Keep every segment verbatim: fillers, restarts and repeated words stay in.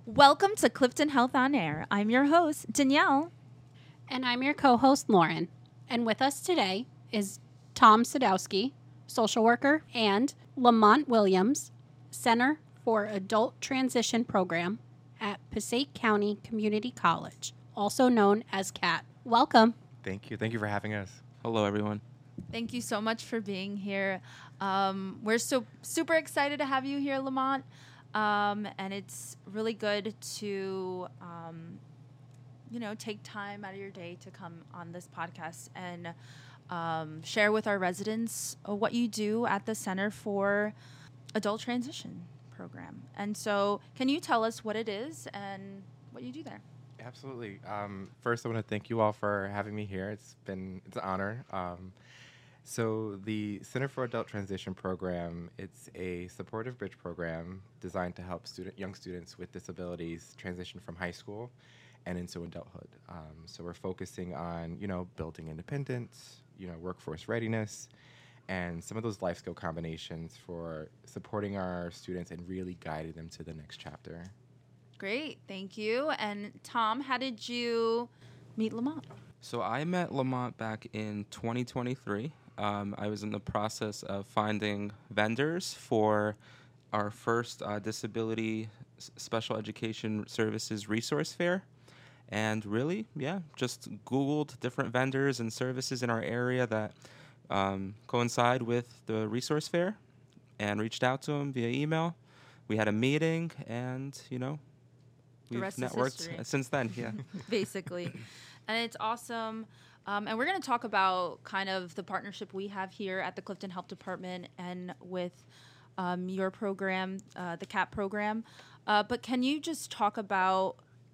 Welcome to Clifton Health on Air. I'm your host, Danielle. And I'm your co-host, Lauren. And with us today is Tom Sadowski, social worker, and Lamont Williams, Center for Adult Transition Program at Passaic County Community College, also known as C A T. Welcome. Thank you. Thank you for having us. Hello, everyone. Thank you so much for being here. Um, we're so super excited to have you here, Lamont. Um, and it's really good to, um, you know, take time out of your day to come on this podcast and um, share with our residents uh, what you do at the Center for Adult Transition Program. And so can you tell us what it is and what you do there? Absolutely. Um, first, I want to thank you all for having me here. It's been it's an honor. Um, so the Center for Adult Transition Program, it's a supportive bridge program designed to help student young students with disabilities transition from high school and into adulthood. Um, so we're focusing on, you know, building independence, you know, workforce readiness, and some of those life skill combinations for supporting our students and really guiding them to the next chapter. Great, thank you. And Tom, how did you meet Lamont? So I met Lamont back in twenty twenty-three. Um, I was in the process of finding vendors for our first uh, disability s- special education services resource fair. And really, yeah, just Googled different vendors and services in our area that um, coincide with the resource fair and reached out to them via email. We had a meeting and, you know, The we've rest is networked history. since then, yeah. Basically. And it's awesome. Um, and we're going to talk about kind of the partnership we have here at the Clifton Health Department and with um, your program, uh, the C A P program. Uh, but can you just talk about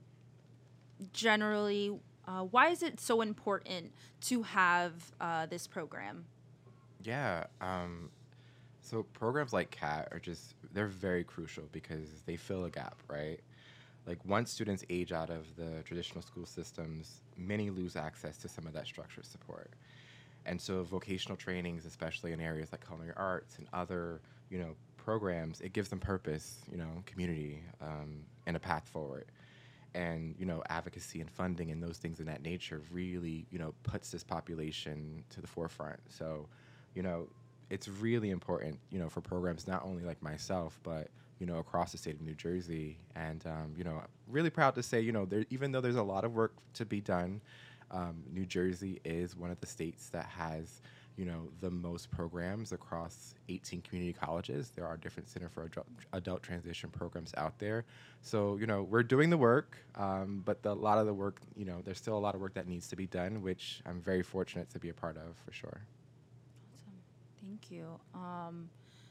generally uh, why is it so important to have uh, this program? Yeah. Um, so programs like C A T are just, they're very crucial because they fill a gap, right? Like once students age out of the traditional school systems, many lose access to some of that structured support. And so vocational trainings, especially in areas like culinary arts and other, you know, programs, it gives them purpose, you know, community, um, and a path forward. And, you know, advocacy and funding and those things in that nature really, you know, puts this population to the forefront. So, you know, it's really important, you know, for programs not only like myself, but, you know, across the state of New Jersey. And, um, you know, really proud to say, you know, there, even though there's a lot of work to be done, um, New Jersey is one of the states that has, you know, the most programs across eighteen community colleges. There are different Center for Adult, adult Transition programs out there. So, you know, we're doing the work, um, but the, a lot of the work, you know, there's still a lot of work that needs to be done, which I'm very fortunate to be a part of, for sure. Awesome. Thank you. Um,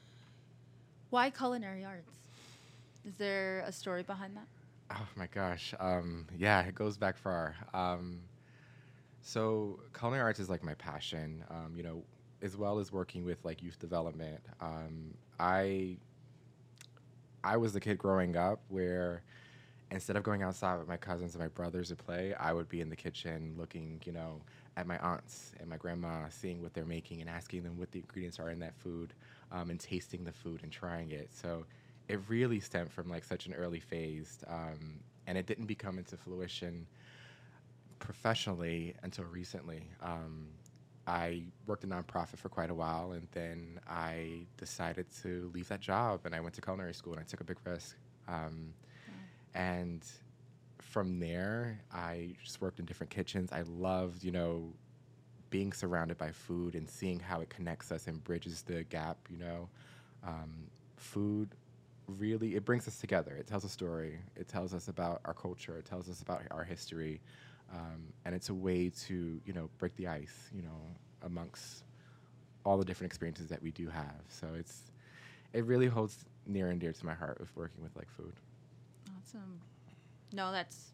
why culinary arts? Is there a story behind that? Oh my gosh. Um, yeah, it goes back far. Um, so culinary arts is like my passion, um, you know, as well as working with like youth development. Um, I, I was the kid growing up where instead of going outside with my cousins and my brothers to play, I would be in the kitchen looking, you know, at my aunts and my grandma, seeing what they're making and asking them what the ingredients are in that food, um, and tasting the food and trying it. So it really stemmed from like such an early phase, um, and it didn't become into fruition professionally until recently. Um, I worked a nonprofit for quite a while, and then I decided to leave that job, and I went to culinary school, and I took a big risk. Um, and from there, I just worked in different kitchens. I loved, you know, being surrounded by food and seeing how it connects us and bridges the gap, you know. Um, food really, it brings us together. It tells a story. It tells us about our culture. It tells us about our history. Um, and it's a way to, you know, break the ice, you know, amongst all the different experiences that we do have. So it's, it really holds near and dear to my heart with working with like food. Awesome. No, that's,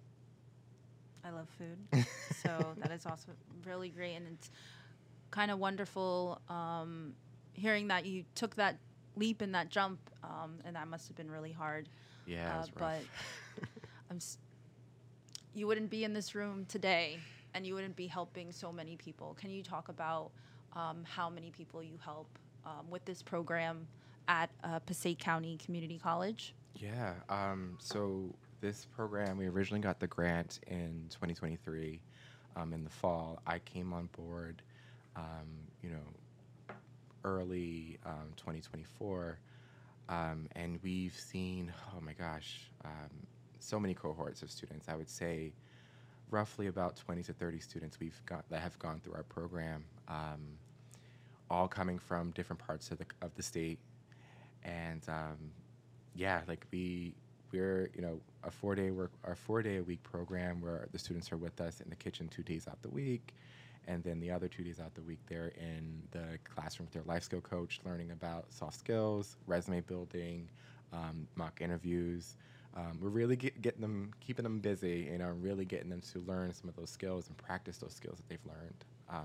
I love food. So that is also really great. And it's kind of wonderful um, hearing that you took that leap and that jump. Um, and that must have been really hard. Yeah, it Uh, was rough. but I'm s- you wouldn't be in this room today and you wouldn't be helping so many people. Can you talk about um, how many people you help um, with this program at uh, Passaic County Community College? Yeah. Um, so this program, we originally got the grant in twenty twenty-three. Um, in the fall, I came on board, um, you know, early um, twenty twenty-four, um, and we've seen, oh my gosh, um, so many cohorts of students. I would say roughly about twenty to thirty students we've got that have gone through our program, um, all coming from different parts of the of the state, and um, yeah, like we we're you know a four day work our four day a week program where the students are with us in the kitchen two days out the week, and then the other two days out the week they're in the classroom with their life skill coach, learning about soft skills, resume building, um, mock interviews. Um, we're really get, getting them, keeping them busy, you know, really getting them to learn some of those skills and practice those skills that they've learned. Um,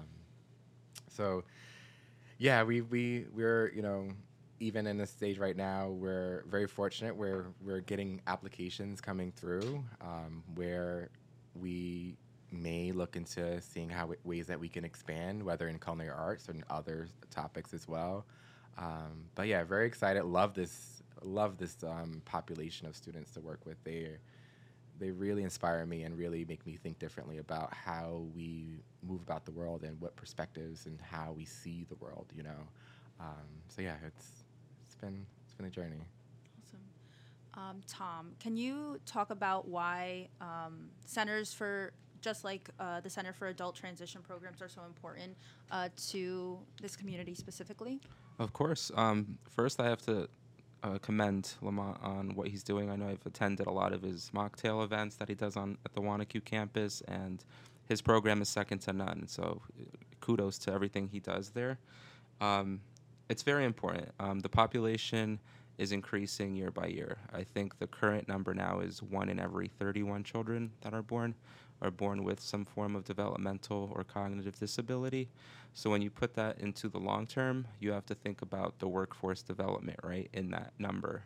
so, yeah, we we we're you know, even in this stage right now, we're very fortunate where we're getting applications coming through, um, where we may look into seeing how w- ways that we can expand, whether in culinary arts or in other topics as well. Um, but yeah, very excited. Love this. Love this um, population of students to work with. They they really inspire me and really make me think differently about how we move about the world and what perspectives and how we see the world. You know, um, so yeah, it's it's been it's been a journey. Awesome. Um, Tom, can you talk about why um, centers for just like uh, the Center for Adult Transition Programs are so important uh, to this community specifically? Of course. Um, first, I have to uh, commend Lamont on what he's doing. I know I've attended a lot of his mocktail events that he does on at the Wanacue campus, and his program is second to none. So uh, kudos to everything he does there. Um, it's very important. Um, the population is increasing year by year. I think the current number now is one in every thirty-one children that are born are born with some form of developmental or cognitive disability. So when you put that into the long term, you have to think about the workforce development, right, in that number.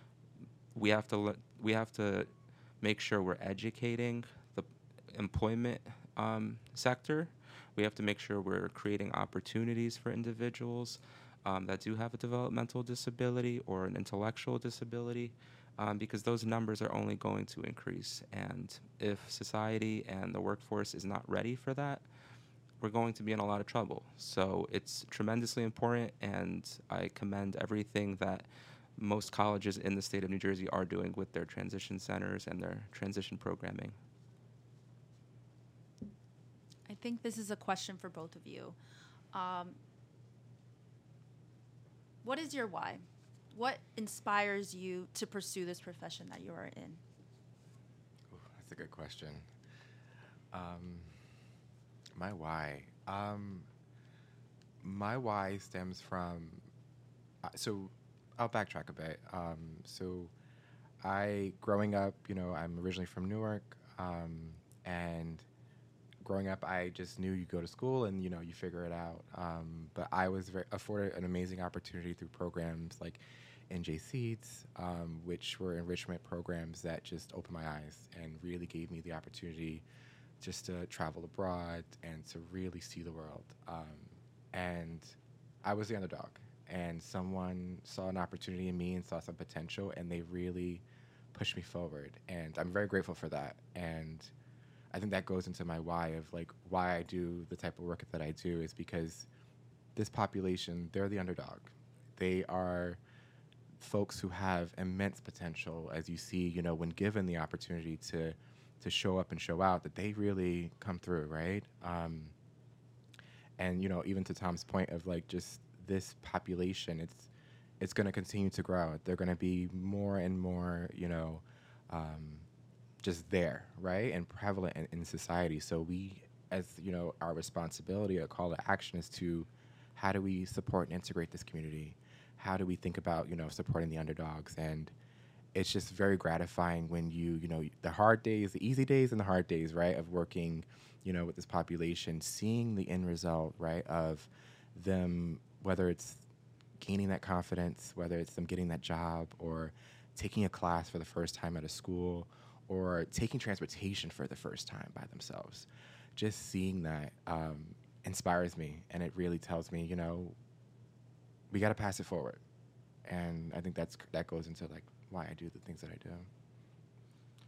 We have to le- we have to make sure we're educating the employment um, sector. We have to make sure we're creating opportunities for individuals um, that do have a developmental disability or an intellectual disability, um, because those numbers are only going to increase. And if society and the workforce is not ready for that, we're going to be in a lot of trouble. So it's tremendously important, and I commend everything that most colleges in the state of New Jersey are doing with their transition centers and their transition programming. I think this is a question for both of you. Um, what is your why? What inspires you to pursue this profession that you are in? Ooh, that's a good question. Um, my why. Um, my why stems from. Uh, so, I'll backtrack a bit. Um, so, I growing up, you know, I'm originally from Newark, um, and growing up, I just knew you go to school and you know you figure it out. Um, but I was very, afforded an amazing opportunity through programs like N J Seeds, um, which were enrichment programs that just opened my eyes and really gave me the opportunity just to travel abroad and to really see the world. Um, and I was the underdog, and someone saw an opportunity in me and saw some potential, and they really pushed me forward. And I'm very grateful for that. And I think that goes into my why of like why I do the type of work that I do is because this population, they're the underdog. They are folks who have immense potential, as you see, you know, when given the opportunity to to show up and show out, that they really come through, right? Um, and you know, even to Tom's point of like just this population, it's it's going to continue to grow. They're going to be more and more, you know, um, just there, right, and prevalent in, in society. So we, as you know, our responsibility, a call to action is to how do we support and integrate this community? How do we think about, you know, supporting the underdogs? And it's just very gratifying when you, you know, the hard days, the easy days and the hard days, right, of working, you know, with this population, seeing the end result, right, of them, whether it's gaining that confidence, whether it's them getting that job or taking a class for the first time at a school or taking transportation for the first time by themselves. Just seeing that um, inspires me, and it really tells me, you know, we got to pass it forward. And I think that's that goes into like why I do the things that I do.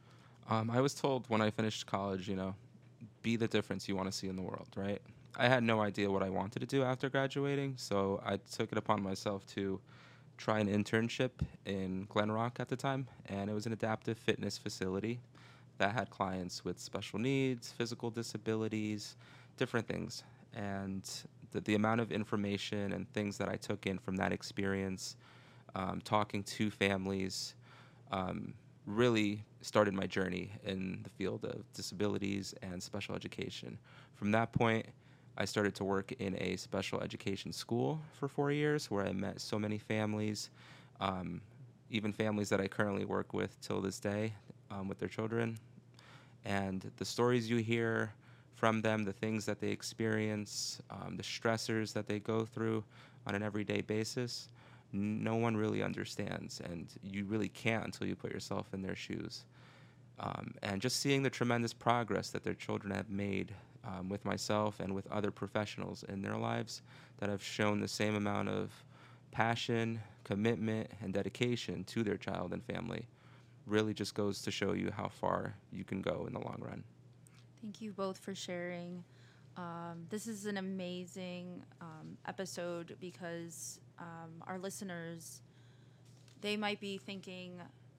Um, I was told when I finished college, you know, be the difference you want to see in the world, right? I had no idea what I wanted to do after graduating, so I took it upon myself to try an internship in Glen Rock at the time, and it was an adaptive fitness facility that had clients with special needs, physical disabilities, different things. And the, the amount of information and things that I took in from that experience, um, talking to families, um, really started my journey in the field of disabilities and special education. From that point, I started to work in a special education school for four years where I met so many families, um, even families that I currently work with till this day um, with their children. And the stories you hear from them, the things that they experience, um, the stressors that they go through on an everyday basis, no one really understands, and you really can't until you put yourself in their shoes. Um, and just seeing the tremendous progress that their children have made um, with myself and with other professionals in their lives that have shown the same amount of passion, commitment, and dedication to their child and family really just goes to show you how far you can go in the long run. Thank you both for sharing. Um, this is an amazing um, episode because um, our listeners, they might be thinking,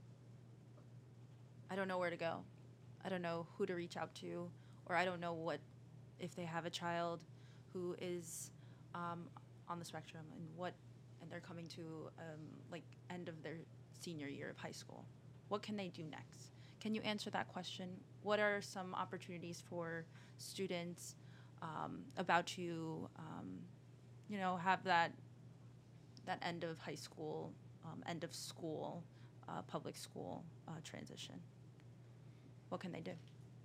I don't know where to go. I don't know who to reach out to, or I don't know what, if they have a child who is um, on the spectrum and what, and they're coming to um, like end of their senior year of high school. What can they do next? Can you answer that question? What are some opportunities for students um, about to, um, you know, have that that end of high school, um, end of school, uh, public school uh, transition? What can they do?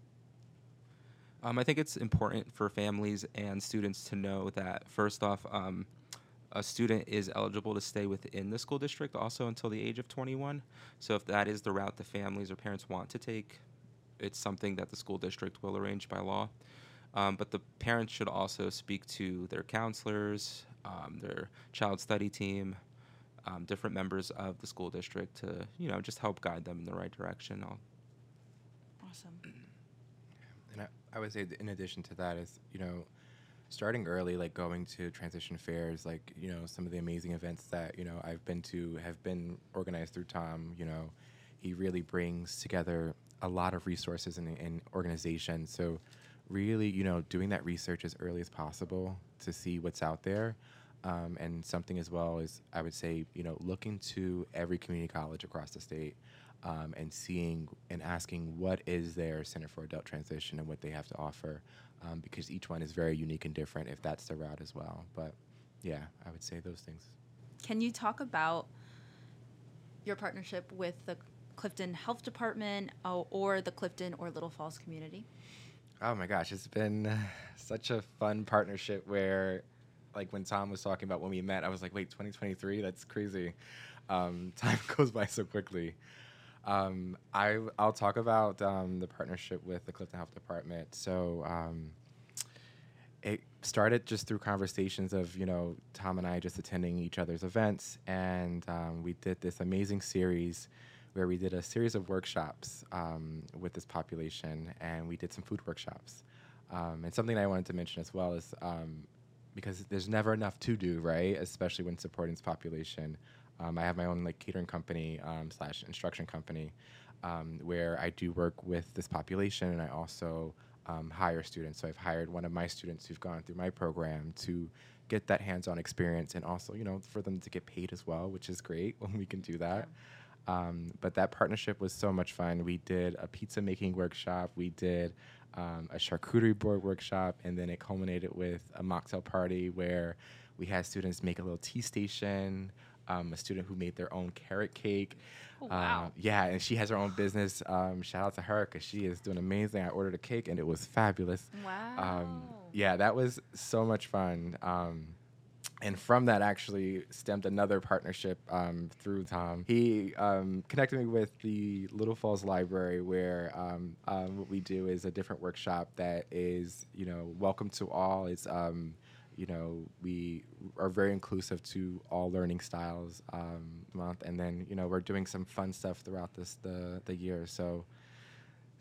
Um, I think it's important for families and students to know that, first off, um, a student is eligible to stay within the school district also until the age of twenty-one. So if that is the route the families or parents want to take, it's something that the school district will arrange by law. Um, but the parents should also speak to their counselors, um, their child study team, um, different members of the school district to, you know, just help guide them in the right direction. I'll Awesome. And I, I would say, th- in addition to that, is, you know, starting early, like going to transition fairs, like, you know, some of the amazing events that, you know, I've been to have been organized through Tom. You know, he really brings together a lot of resources and, and organizations. So really, you know, doing that research as early as possible to see what's out there. Um, and something as well is, I would say, you know, looking to every community college across the state um, and seeing and asking what is their Center for Adult Transition and what they have to offer, um, because each one is very unique and different if that's the route as well. But yeah, I would say those things. Can you talk about your partnership with the Clifton Health Department uh, or the Clifton or Little Falls community? Oh my gosh, it's been uh, such a fun partnership where, like, when Tom was talking about when we met, I was like, wait, twenty twenty-three? That's crazy. Um, time goes by so quickly. Um, I, I'll talk about um, the partnership with the Clifton Health Department. So um, it started just through conversations of, you know, Tom and I just attending each other's events. And um, we did this amazing series where we did a series of workshops um, with this population. And we did some food workshops. Um, and something I wanted to mention as well is um, because there's never enough to do, right? Especially when supporting this population. Um, I have my own like catering company um, slash instruction company um, where I do work with this population, and I also um, hire students. So I've hired one of my students who've gone through my program to get that hands-on experience, and also, you know, for them to get paid as well, which is great when we can do that. Um, but that partnership was so much fun. We did a pizza making workshop. We did um, a charcuterie board workshop, and then it culminated with a mocktail party where we had students make a little tea station. Um, a student who made their own carrot cake. Oh, wow. Uh, yeah, and she has her own business. Um, shout out to her because she is doing amazing. I ordered a cake and it was fabulous. Wow. Um, yeah, that was so much fun. Um, and from that actually stemmed another partnership um, through Tom. He um, connected me with the Little Falls Library, where um, um, what we do is a different workshop that is, you know, welcome to all. It's um, you know, we are very inclusive to all learning styles um, month, and then, you know, we're doing some fun stuff throughout this the the year. So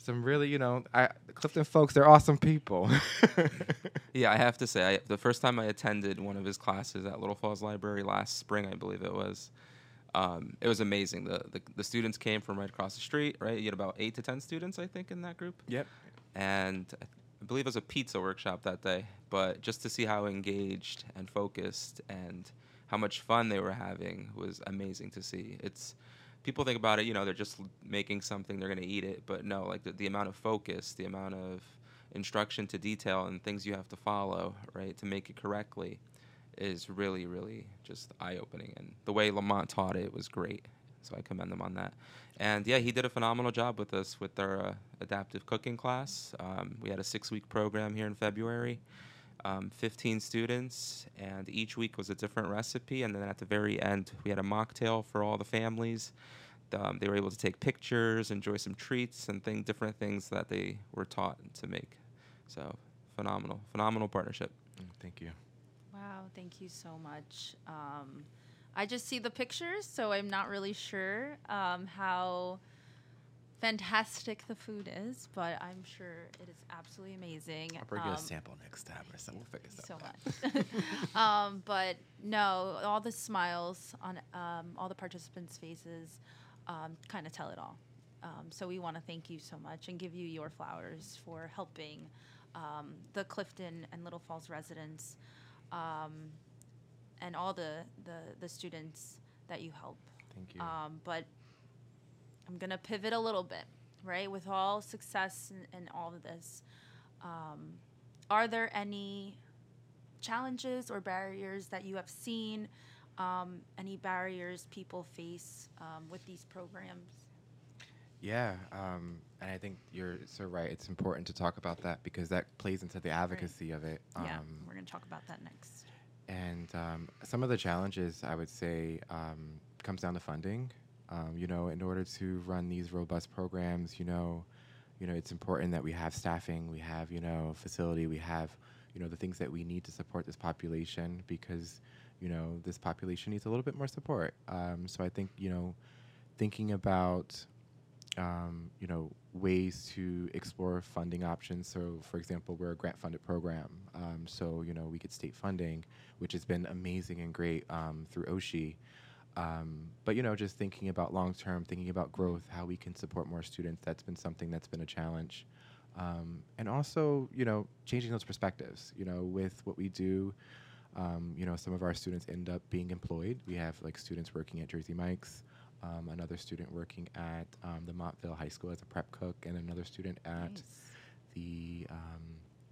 some really, you know, I, the Clifton folks, they're awesome people. Yeah, I have to say, I, the first time I attended one of his classes at Little Falls Library last spring, I believe it was, um, it was amazing. The, the the students came from right across the street, right? You had about eight to ten students, I think, in that group. Yep. And I, I believe it was a pizza workshop that day. But just to see how engaged and focused and how much fun they were having was amazing to see. It's people think about it, you know, they're just making something, they're going to eat it. But no, like the, the amount of focus, the amount of instruction to detail and things you have to follow, right, to make it correctly is really, really just eye-opening. And the way Lamont taught it was great. So I commend him on that. And, yeah, he did a phenomenal job with us with our uh, adaptive cooking class. Um, we had a six-week program here in February, um, fifteen students, and each week was a different recipe. And then at the very end, we had a mocktail for all the families. Um, they were able to take pictures, enjoy some treats, and thing, different things that they were taught to make. So phenomenal, phenomenal partnership. Mm, Thank you. Wow, thank you so much. Um, I just see the pictures, so I'm not really sure um, how fantastic the food is, but I'm sure it is absolutely amazing. I'll bring you Um, a sample next time or something. We'll figure so something much. um, but no, all the smiles on um, all the participants' faces um, kind of tell it all. Um, so we want to thank you so much and give you your flowers for helping um, the Clifton and Little Falls residents um, and all the, the, the students that you help. Thank you. Um, but I'm going to pivot a little bit, right? With all success and, and all of this, um, are there any challenges or barriers that you have seen, um, any barriers people face um, with these programs? Yeah, um, and I think you're so right. It's important to talk about that because that plays into the advocacy of it. Um, yeah, we're going to talk about that next. And um, some of the challenges, I would say, um, comes down to funding. Um, you know, in order to run these robust programs, you know, you know, it's important that we have staffing, we have, you know, facility, we have, you know, the things that we need to support this population because, you know, this population needs a little bit more support. Um, so I think, you know, thinking about Um, you know, ways to explore funding options. So, for example, we're a grant-funded program. Um, so, you know, we get state funding, which has been amazing and great um, through O S H I. Um, but, you know, just thinking about long-term, thinking about growth, how we can support more students, that's been something that's been a challenge. Um, and also, you know, changing those perspectives. You know, with what we do, um, you know, some of our students end up being employed. We have, like, students working at Jersey Mike's. Um, another student working at um, the Montville High School as a prep cook, and another student at Nice. the um,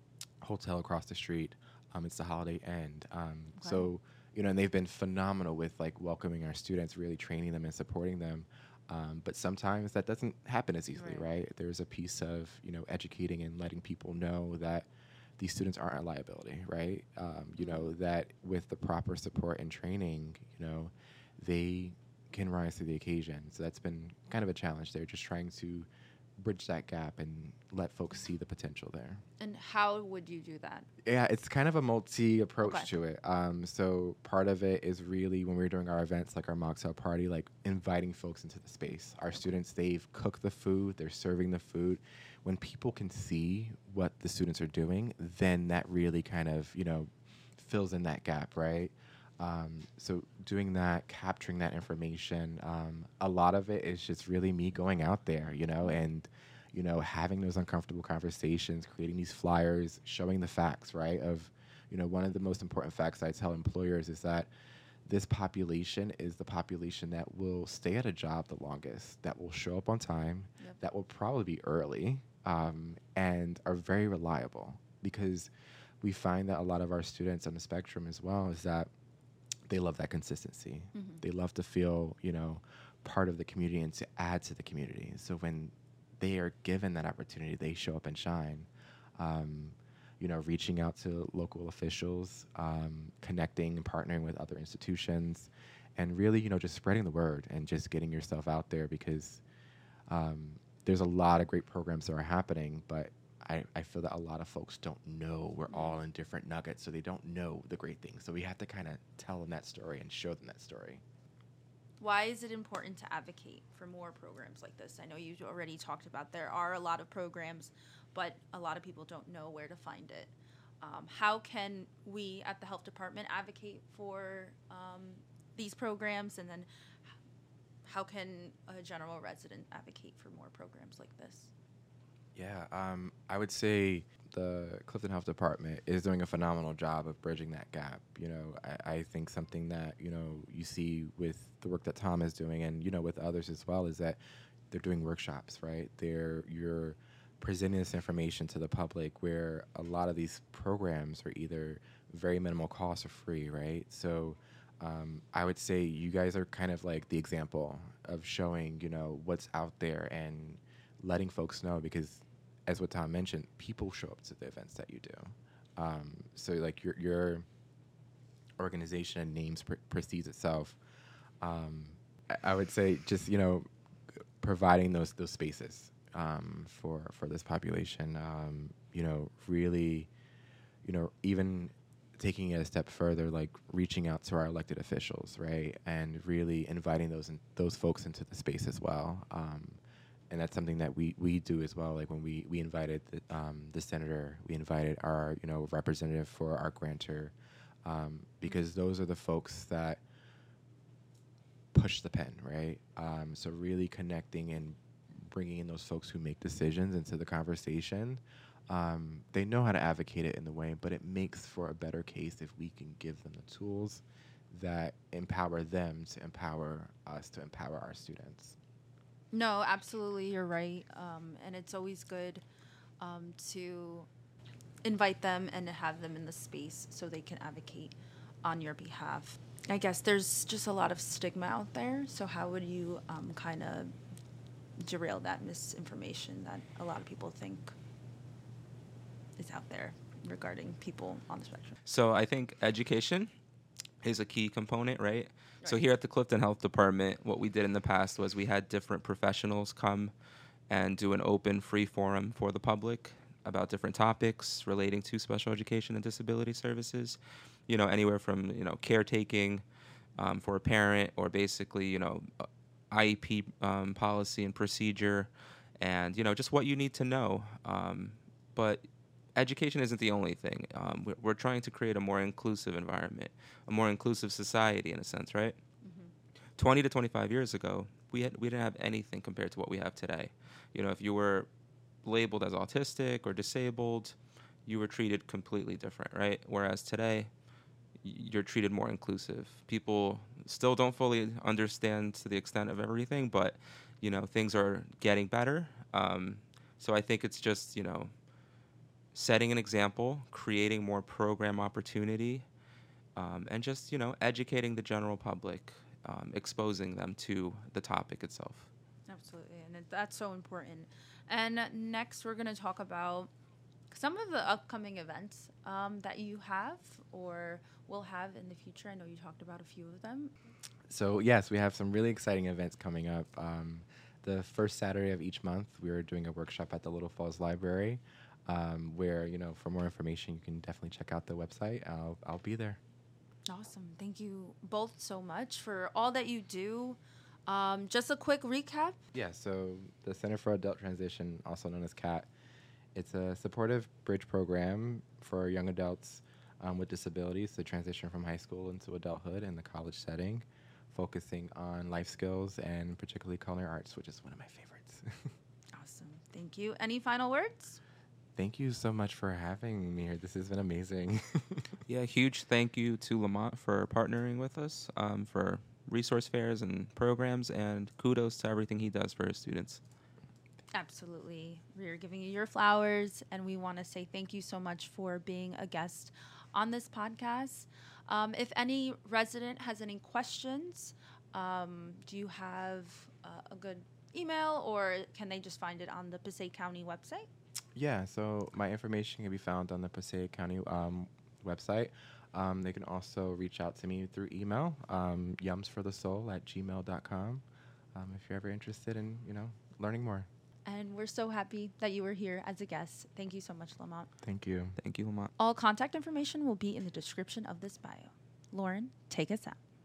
hotel across the street. Um, it's the Holiday Inn. Um, Okay. So, you know, and they've been phenomenal with like welcoming our students, really training them and supporting them. Um, but sometimes that doesn't happen as easily, Right. right? There's a piece of, you know, educating and letting people know that these students aren't a liability, right? Um, you know, that with the proper support and training, you know, they can rise to the occasion. So that's been kind of a challenge there, just trying to bridge that gap and let folks see the potential there. And how would you do that? Yeah, it's kind of a multi-approach Okay. to it. Um, so part of it is really when we're doing our events, like our mocktail party, like inviting folks into the space. Our students, they've cooked the food, they're serving the food. When people can see what the students are doing, then that really kind of, you know, fills in that gap, right? Um, so doing that, capturing that information, um, a lot of it is just really me going out there, you know, and, you know, having those uncomfortable conversations, creating these flyers, showing the facts, right? Of, you know, one of the most important facts I tell employers is that this population is the population that will stay at a job the longest, that will show up on time, Yep. that will probably be early, um, and are very reliable. Because we find that a lot of our students on the spectrum as well is that they love that consistency. Mm-hmm. They love to feel, you know, part of the community and to add to the community. So when they are given that opportunity, they show up and shine. Um, you know, reaching out to local officials, um, connecting and partnering with other institutions, and really, you know, just spreading the word and just getting yourself out there because um, there's a lot of great programs that are happening, but I, I feel that a lot of folks don't know we're all in different nuggets, so they don't know the great things. So we have to kind of tell them that story and show them that story. Why is it important to advocate for more programs like this? I know you already talked about there are a lot of programs, but a lot of people don't know where to find it. Um, how can we at the health department advocate for um, these programs, and then how can a general resident advocate for more programs like this? Yeah, um, I would say the Clifton Health Department is doing a phenomenal job of bridging that gap. You know, I, I think something that, you know, you see with the work that Tom is doing and, you know, with others as well is that they're doing workshops, right? They're, you're presenting this information to the public where a lot of these programs are either very minimal cost or free, right? So um, I would say you guys are kind of like the example of showing, you know, what's out there and letting folks know, because as what Tom mentioned, people show up to the events that you do. Um, so like your your organization and names pre- precedes itself. Um, I, I would say just, you know, providing those those spaces um, for for this population. Um, you know, really, you know, even taking it a step further, like reaching out to our elected officials, right, and really inviting those in, those folks into the space as well. Um, And that's something that we, we do as well. Like when we, we invited the, um, the senator, we invited our, you know, representative for our grantor, um, because those are the folks that push the pen, right? Um, so really connecting and bringing in those folks who make decisions into the conversation. Um, they know how to advocate it in the way, but it makes for a better case if we can give them the tools that empower them to empower us to empower our students. No, absolutely, you're right. Um, and it's always good um, to invite them and to have them in the space so they can advocate on your behalf. I guess there's just a lot of stigma out there. So how would you um, kind of derail that misinformation that a lot of people think is out there regarding people on the spectrum? So I think education is a key component, right? Right. So here at the Clifton Health Department, what we did in the past was we had different professionals come and do an open, free forum for the public about different topics relating to special education and disability services. You know, anywhere from, you know, caretaking um, for a parent, or basically, you know, I E P um, policy and procedure, and, you know, just what you need to know. Um, but education isn't the only thing. Um, we're, we're trying to create a more inclusive environment, a more inclusive society in a sense, right? Mm-hmm. twenty to twenty-five years ago, we had, we didn't have anything compared to what we have today. You know, if you were labeled as autistic or disabled, you were treated completely different, right? Whereas today, y- you're treated more inclusive. People still don't fully understand to the extent of everything, but, you know, things are getting better. Um, so I think it's just, you know, setting an example, creating more program opportunity, um, and just, you know, educating the general public, um, exposing them to the topic itself. Absolutely, and it, that's so important. And next, we're going to talk about some of the upcoming events um, that you have or will have in the future. I know you talked about a few of them. So yes, we have some really exciting events coming up. Um, the first Saturday of each month, we are doing a workshop at the Little Falls Library, um, where, you know, for more information, you can definitely check out the website. I'll, I'll be there. Awesome. Thank you both so much for all that you do. Um, just a quick recap. Yeah, so the Center for Adult Transition, also known as CAT, it's a supportive bridge program for young adults um, with disabilities to transition from high school into adulthood in the college setting, focusing on life skills and particularly culinary arts, which is one of my favorites. Awesome. Thank you. Any final words? Thank you so much for having me here. This has been amazing. Yeah, huge thank you to Lamont for partnering with us, um, for resource fairs and programs, and kudos to everything he does for his students. Absolutely. We're giving you your flowers, and we want to say thank you so much for being a guest on this podcast. Um, if any resident has any questions, um, do you have uh, a good email, or can they just find it on the Passaic County website? Yeah, so my information can be found on the Passaic County um, website. Um, they can also reach out to me through email, um, yumsforthesoul at gmail dot com, um, if you're ever interested in, you know, learning more. And we're so happy that you were here as a guest. Thank you so much, Lamont. Thank you. Thank you, Lamont. All contact information will be in the description of this bio. Lauren, take us out.